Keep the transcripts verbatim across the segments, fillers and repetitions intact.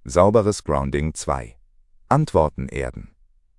Sauberes Grounding zwei. Antworten erden.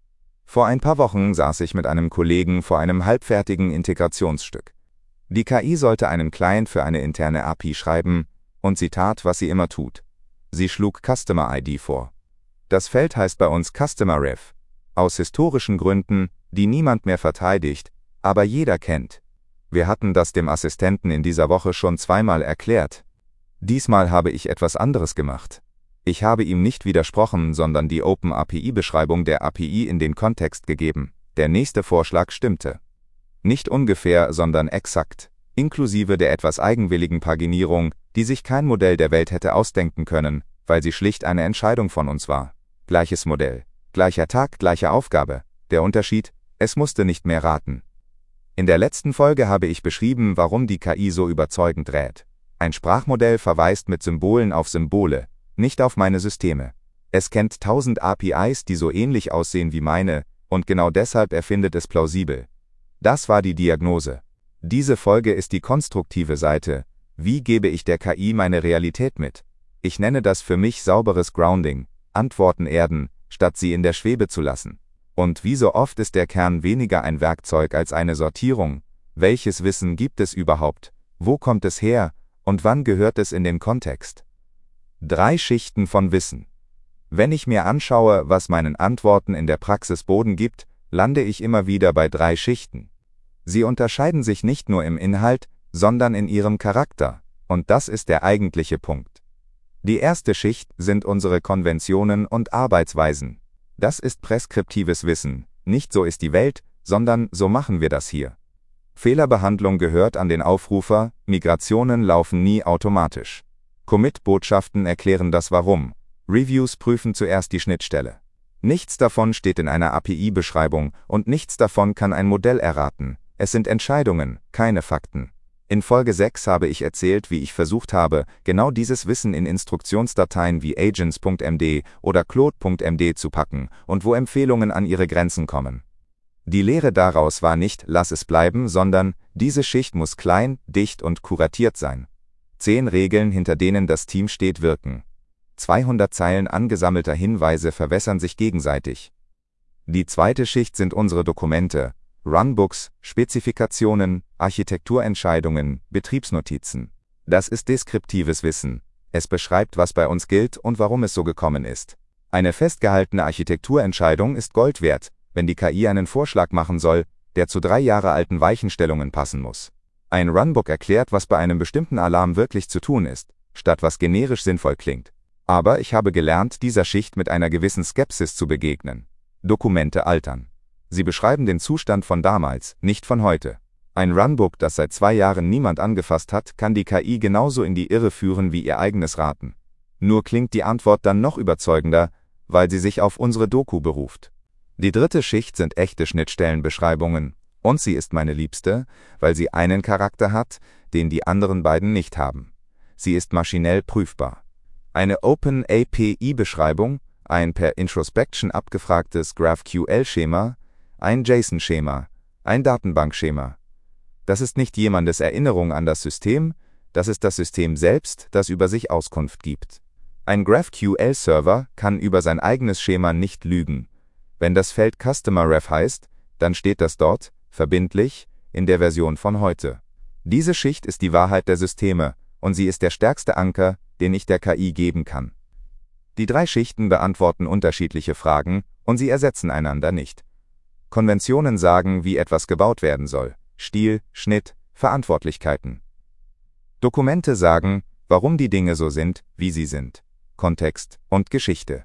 Vor ein paar Wochen saß ich mit einem Kollegen vor einem halbfertigen Integrationsstück. Die K I sollte einen Client für eine interne A P I schreiben, und sie tat, was sie immer tut. Sie schlug Customer I D vor. Das Feld heißt bei uns Customer Ref. Aus historischen Gründen, die niemand mehr verteidigt, aber jeder kennt. Wir hatten das dem Assistenten in dieser Woche schon zweimal erklärt. Diesmal habe ich etwas anderes gemacht. Ich habe ihm nicht widersprochen, sondern die OpenAPI-Beschreibung der A P I in den Kontext gegeben. Der nächste Vorschlag stimmte. Nicht ungefähr, sondern exakt, inklusive der etwas eigenwilligen Paginierung, die sich kein Modell der Welt hätte ausdenken können, weil sie schlicht eine Entscheidung von uns war. Gleiches Modell, gleicher Tag, gleiche Aufgabe. Der Unterschied: es musste nicht mehr raten. In der letzten Folge habe ich beschrieben, warum die K I so überzeugend rät. Ein Sprachmodell verweist mit Symbolen auf Symbole, nicht auf meine Systeme. Es kennt tausend A P Is, die so ähnlich aussehen wie meine, und genau deshalb erfindet es plausibel. Das war die Diagnose. Diese Folge ist die konstruktive Seite. Wie gebe ich der K I meine Realität mit? Ich nenne das für mich sauberes Grounding, Antworten erden, statt sie in der Schwebe zu lassen. Und wie so oft ist der Kern weniger ein Werkzeug als eine Sortierung. Welches Wissen gibt es überhaupt? Wo kommt es her? Und wann gehört es in den Kontext? Drei Schichten von Wissen. Wenn ich mir anschaue, was meinen Antworten in der Praxis Boden gibt, lande ich immer wieder bei drei Schichten. Sie unterscheiden sich nicht nur im Inhalt, sondern in ihrem Charakter, und das ist der eigentliche Punkt. Die erste Schicht sind unsere Konventionen und Arbeitsweisen. Das ist preskriptives Wissen, nicht so ist die Welt, sondern so machen wir das hier. Fehlerbehandlung gehört an den Aufrufer, Migrationen laufen nie automatisch. Commit-Botschaften erklären das Warum, Reviews prüfen zuerst die Schnittstelle. Nichts davon steht in einer A P I-Beschreibung und nichts davon kann ein Modell erraten. Es sind Entscheidungen, keine Fakten. In Folge sechs habe ich erzählt, wie ich versucht habe, genau dieses Wissen in Instruktionsdateien wie agents punkt m d oder claude punkt m d zu packen und wo Empfehlungen an ihre Grenzen kommen. Die Lehre daraus war nicht, lass es bleiben, sondern, diese Schicht muss klein, dicht und kuratiert sein. Zehn Regeln, hinter denen das Team steht, wirken. zweihundert Zeilen angesammelter Hinweise verwässern sich gegenseitig. Die zweite Schicht sind unsere Dokumente, Runbooks, Spezifikationen, Architekturentscheidungen, Betriebsnotizen. Das ist deskriptives Wissen. Es beschreibt, was bei uns gilt und warum es so gekommen ist. Eine festgehaltene Architekturentscheidung ist Gold wert, wenn die K I einen Vorschlag machen soll, der zu drei Jahre alten Weichenstellungen passen muss. Ein Runbook erklärt, was bei einem bestimmten Alarm wirklich zu tun ist, statt was generisch sinnvoll klingt. Aber ich habe gelernt, dieser Schicht mit einer gewissen Skepsis zu begegnen. Dokumente altern. Sie beschreiben den Zustand von damals, nicht von heute. Ein Runbook, das seit zwei Jahren niemand angefasst hat, kann die K I genauso in die Irre führen wie ihr eigenes Raten. Nur klingt die Antwort dann noch überzeugender, weil sie sich auf unsere Doku beruft. Die dritte Schicht sind echte Schnittstellenbeschreibungen, und sie ist meine liebste, weil sie einen Charakter hat, den die anderen beiden nicht haben. Sie ist maschinell prüfbar. Eine OpenAPI-Beschreibung, ein per Introspection abgefragtes GraphQL-Schema, ein JSON-Schema, ein Datenbankschema. Das ist nicht jemandes Erinnerung an das System, das ist das System selbst, das über sich Auskunft gibt. Ein GraphQL-Server kann über sein eigenes Schema nicht lügen. Wenn das Feld Customer Ref heißt, dann steht das dort, verbindlich, in der Version von heute. Diese Schicht ist die Wahrheit der Systeme, und sie ist der stärkste Anker, den ich der K I geben kann. Die drei Schichten beantworten unterschiedliche Fragen, und sie ersetzen einander nicht. Konventionen sagen, wie etwas gebaut werden soll. Stil, Schnitt, Verantwortlichkeiten. Dokumente sagen, warum die Dinge so sind, wie sie sind. Kontext und Geschichte.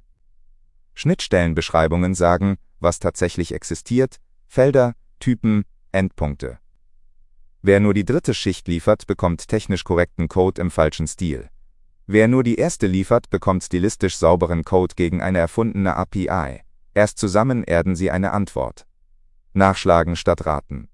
Schnittstellenbeschreibungen sagen, was tatsächlich existiert, Felder, Typen, Endpunkte. Wer nur die dritte Schicht liefert, bekommt technisch korrekten Code im falschen Stil. Wer nur die erste liefert, bekommt stilistisch sauberen Code gegen eine erfundene A P I. Erst zusammen erden sie eine Antwort. Nachschlagen statt raten.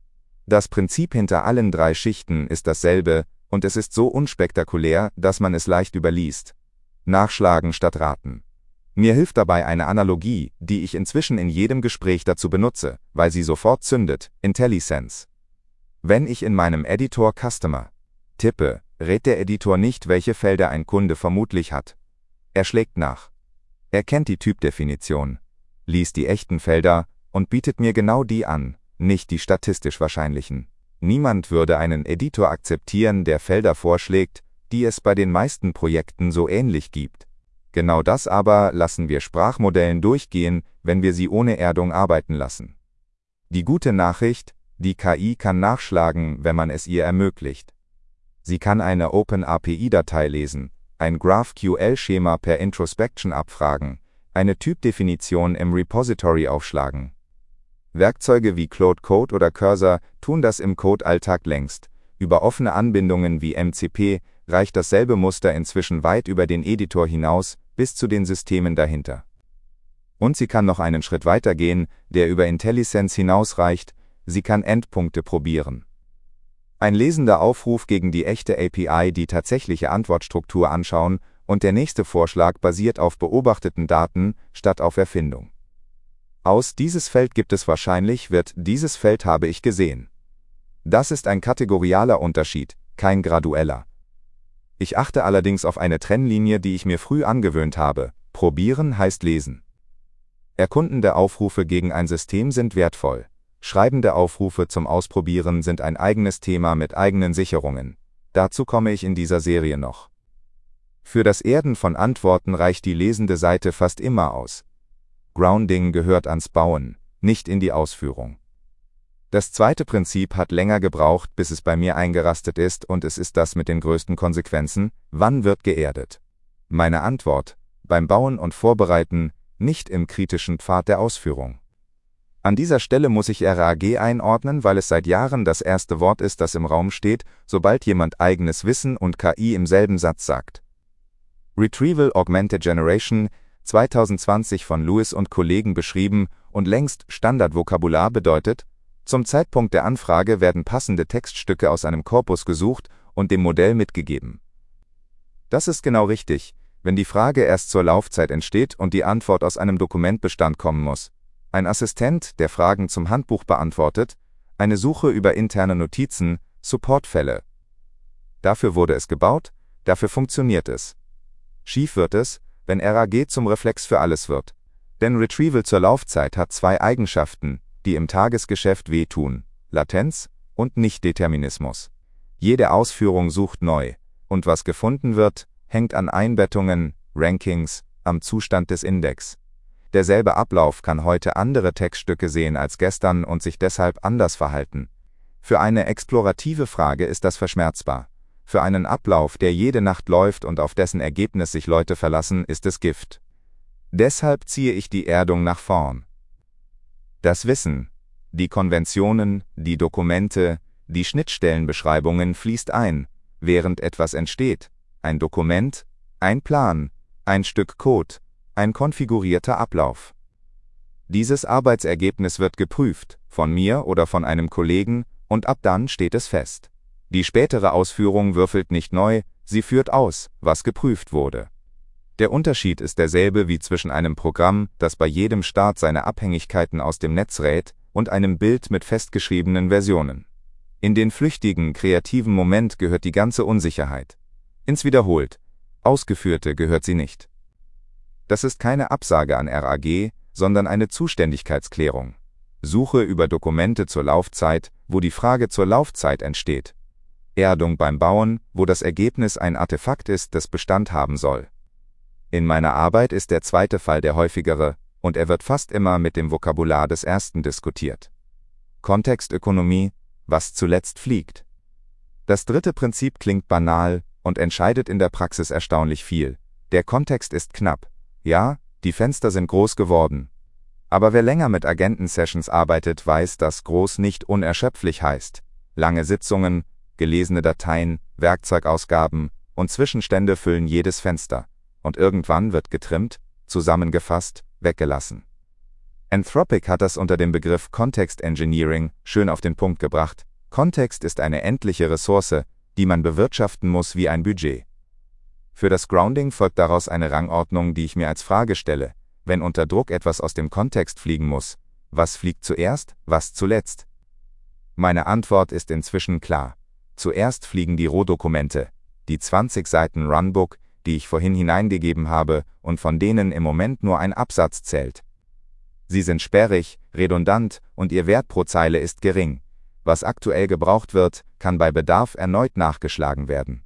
Das Prinzip hinter allen drei Schichten ist dasselbe, und es ist so unspektakulär, dass man es leicht überliest. Nachschlagen statt raten. Mir hilft dabei eine Analogie, die ich inzwischen in jedem Gespräch dazu benutze, weil sie sofort zündet: IntelliSense. Wenn ich in meinem Editor Customer tippe, rät der Editor nicht, welche Felder ein Kunde vermutlich hat. Er schlägt nach. Er kennt die Typdefinition, liest die echten Felder und bietet mir genau die an, nicht die statistisch wahrscheinlichen. Niemand würde einen Editor akzeptieren, der Felder vorschlägt, die es bei den meisten Projekten so ähnlich gibt. Genau das aber lassen wir Sprachmodellen durchgehen, wenn wir sie ohne Erdung arbeiten lassen. Die gute Nachricht: Die K I kann nachschlagen, wenn man es ihr ermöglicht. Sie kann eine OpenAPI-Datei lesen, ein GraphQL-Schema per Introspection abfragen, eine Typdefinition im Repository aufschlagen. Werkzeuge wie Claude Code oder Cursor tun das im Code-Alltag längst. Über offene Anbindungen wie M C P reicht dasselbe Muster inzwischen weit über den Editor hinaus, bis zu den Systemen dahinter. Und sie kann noch einen Schritt weiter gehen, der über IntelliSense hinausreicht: Sie kann Endpunkte probieren. Ein lesender Aufruf gegen die echte A P I die tatsächliche Antwortstruktur anschauen, und der nächste Vorschlag basiert auf beobachteten Daten statt auf Erfindung. Aus dieses Feld gibt es wahrscheinlich wird dieses Feld habe ich gesehen. Das ist ein kategorialer Unterschied, kein gradueller. Ich achte allerdings auf eine Trennlinie, die ich mir früh angewöhnt habe: Probieren heißt lesen. Erkundende Aufrufe gegen ein System sind wertvoll. Schreibende Aufrufe zum Ausprobieren sind ein eigenes Thema mit eigenen Sicherungen. Dazu komme ich in dieser Serie noch. Für das Erden von Antworten reicht die lesende Seite fast immer aus. Grounding gehört ans Bauen, nicht in die Ausführung. Das zweite Prinzip hat länger gebraucht, bis es bei mir eingerastet ist, und es ist das mit den größten Konsequenzen: Wann wird geerdet? Meine Antwort: Beim Bauen und Vorbereiten, nicht im kritischen Pfad der Ausführung. An dieser Stelle muss ich R A G einordnen, weil es seit Jahren das erste Wort ist, das im Raum steht, sobald jemand eigenes Wissen und K I im selben Satz sagt. Retrieval Augmented Generation, zweitausendzwanzig von Lewis und Kollegen beschrieben und längst Standardvokabular bedeutet: Zum Zeitpunkt der Anfrage werden passende Textstücke aus einem Korpus gesucht und dem Modell mitgegeben. Das ist genau richtig, wenn die Frage erst zur Laufzeit entsteht und die Antwort aus einem Dokumentbestand kommen muss. Ein Assistent, der Fragen zum Handbuch beantwortet, eine Suche über interne Notizen, Supportfälle. Dafür wurde es gebaut, dafür funktioniert es. Schief wird es, wenn R A G zum Reflex für alles wird. Denn Retrieval zur Laufzeit hat zwei Eigenschaften, die im Tagesgeschäft wehtun: Latenz und Nichtdeterminismus. Jede Ausführung sucht neu, und was gefunden wird, hängt an Einbettungen, Rankings, am Zustand des Index. Derselbe Ablauf kann heute andere Textstücke sehen als gestern und sich deshalb anders verhalten. Für eine explorative Frage ist das verschmerzbar. Für einen Ablauf, der jede Nacht läuft und auf dessen Ergebnis sich Leute verlassen, ist es Gift. Deshalb ziehe ich die Erdung nach vorn. Das Wissen, die Konventionen, die Dokumente, die Schnittstellenbeschreibungen fließt ein, während etwas entsteht: Ein Dokument, ein Plan, ein Stück Code, ein konfigurierter Ablauf. Dieses Arbeitsergebnis wird geprüft, von mir oder von einem Kollegen, und ab dann steht es fest. Die spätere Ausführung würfelt nicht neu, sie führt aus, was geprüft wurde. Der Unterschied ist derselbe wie zwischen einem Programm, das bei jedem Start seine Abhängigkeiten aus dem Netz rät, und einem Bild mit festgeschriebenen Versionen. In den flüchtigen, kreativen Moment gehört die ganze Unsicherheit. Ins Wiederholt, Ausgeführte gehört sie nicht. Das ist keine Absage an R A G, sondern eine Zuständigkeitsklärung. Suche über Dokumente zur Laufzeit, wo die Frage zur Laufzeit entsteht. Erdung beim Bauen, wo das Ergebnis ein Artefakt ist, das Bestand haben soll. In meiner Arbeit ist der zweite Fall der häufigere, und er wird fast immer mit dem Vokabular des ersten diskutiert. Kontextökonomie, was zuletzt fliegt. Das dritte Prinzip klingt banal und entscheidet in der Praxis erstaunlich viel. Der Kontext ist knapp. Ja, die Fenster sind groß geworden. Aber wer länger mit Agenten-Sessions arbeitet, weiß, dass groß nicht unerschöpflich heißt. Lange Sitzungen, gelesene Dateien, Werkzeugausgaben und Zwischenstände füllen jedes Fenster. Und irgendwann wird getrimmt, zusammengefasst, weggelassen. Anthropic hat das unter dem Begriff Context Engineering schön auf den Punkt gebracht. Kontext ist eine endliche Ressource, die man bewirtschaften muss wie ein Budget. Für das Grounding folgt daraus eine Rangordnung, die ich mir als Frage stelle: Wenn unter Druck etwas aus dem Kontext fliegen muss, was fliegt zuerst, was zuletzt? Meine Antwort ist inzwischen klar. Zuerst fliegen die Rohdokumente, die zwanzig Seiten Runbook, die ich vorhin hineingegeben habe und von denen im Moment nur ein Absatz zählt. Sie sind sperrig, redundant und ihr Wert pro Zeile ist gering. Was aktuell gebraucht wird, kann bei Bedarf erneut nachgeschlagen werden.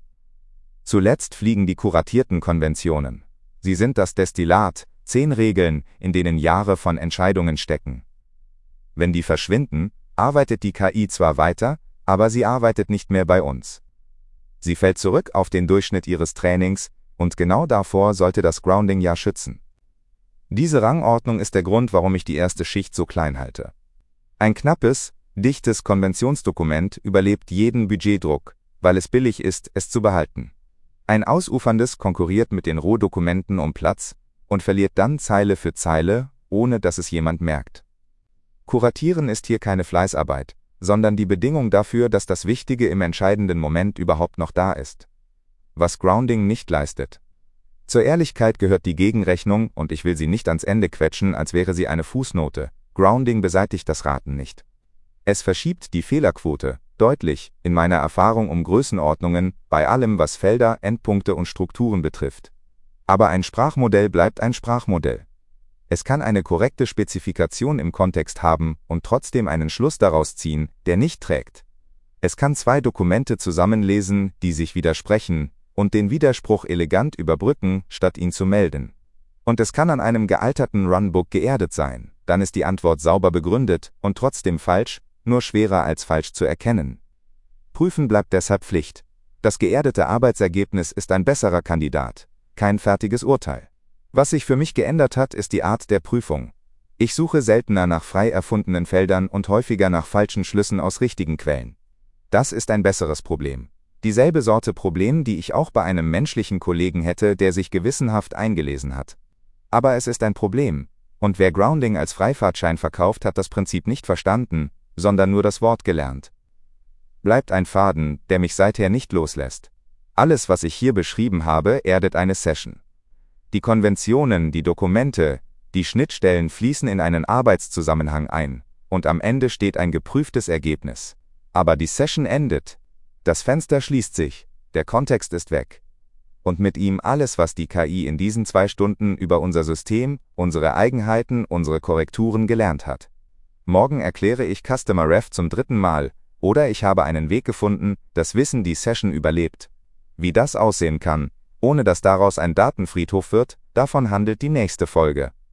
Zuletzt fliegen die kuratierten Konventionen. Sie sind das Destillat, zehn Regeln, in denen Jahre von Entscheidungen stecken. Wenn die verschwinden, arbeitet die K I zwar weiter, aber sie arbeitet nicht mehr bei uns. Sie fällt zurück auf den Durchschnitt ihres Trainings, und genau davor sollte das Grounding ja schützen. Diese Rangordnung ist der Grund, warum ich die erste Schicht so klein halte. Ein knappes, dichtes Konventionsdokument überlebt jeden Budgetdruck, weil es billig ist, es zu behalten. Ein ausuferndes konkurriert mit den Rohdokumenten um Platz und verliert dann Zeile für Zeile, ohne dass es jemand merkt. Kuratieren ist hier keine Fleißarbeit, sondern die Bedingung dafür, dass das Wichtige im entscheidenden Moment überhaupt noch da ist. Was Grounding nicht leistet. Zur Ehrlichkeit gehört die Gegenrechnung, und ich will sie nicht ans Ende quetschen, als wäre sie eine Fußnote. Grounding beseitigt das Raten nicht. Es verschiebt die Fehlerquote deutlich, in meiner Erfahrung um Größenordnungen, bei allem, was Felder, Endpunkte und Strukturen betrifft. Aber ein Sprachmodell bleibt ein Sprachmodell. Es kann eine korrekte Spezifikation im Kontext haben und trotzdem einen Schluss daraus ziehen, der nicht trägt. Es kann zwei Dokumente zusammenlesen, die sich widersprechen, und den Widerspruch elegant überbrücken, statt ihn zu melden. Und es kann an einem gealterten Runbook geerdet sein, dann ist die Antwort sauber begründet und trotzdem falsch, nur schwerer als falsch zu erkennen. Prüfen bleibt deshalb Pflicht. Das geerdete Arbeitsergebnis ist ein besserer Kandidat, kein fertiges Urteil. Was sich für mich geändert hat, ist die Art der Prüfung. Ich suche seltener nach frei erfundenen Feldern und häufiger nach falschen Schlüssen aus richtigen Quellen. Das ist ein besseres Problem. Dieselbe Sorte Problem, die ich auch bei einem menschlichen Kollegen hätte, der sich gewissenhaft eingelesen hat. Aber es ist ein Problem, und wer Grounding als Freifahrtschein verkauft, hat das Prinzip nicht verstanden, sondern nur das Wort gelernt. Bleibt ein Faden, der mich seither nicht loslässt. Alles, was ich hier beschrieben habe, erdet eine Session. Die Konventionen, die Dokumente, die Schnittstellen fließen in einen Arbeitszusammenhang ein, und am Ende steht ein geprüftes Ergebnis. Aber die Session endet. Das Fenster schließt sich, der Kontext ist weg. Und mit ihm alles, was die K I in diesen zwei Stunden über unser System, unsere Eigenheiten, unsere Korrekturen gelernt hat. Morgen erkläre ich Customer Ref zum dritten Mal, oder ich habe einen Weg gefunden, das Wissen die Session überlebt. Wie das aussehen kann, ohne dass daraus ein Datenfriedhof wird, davon handelt die nächste Folge.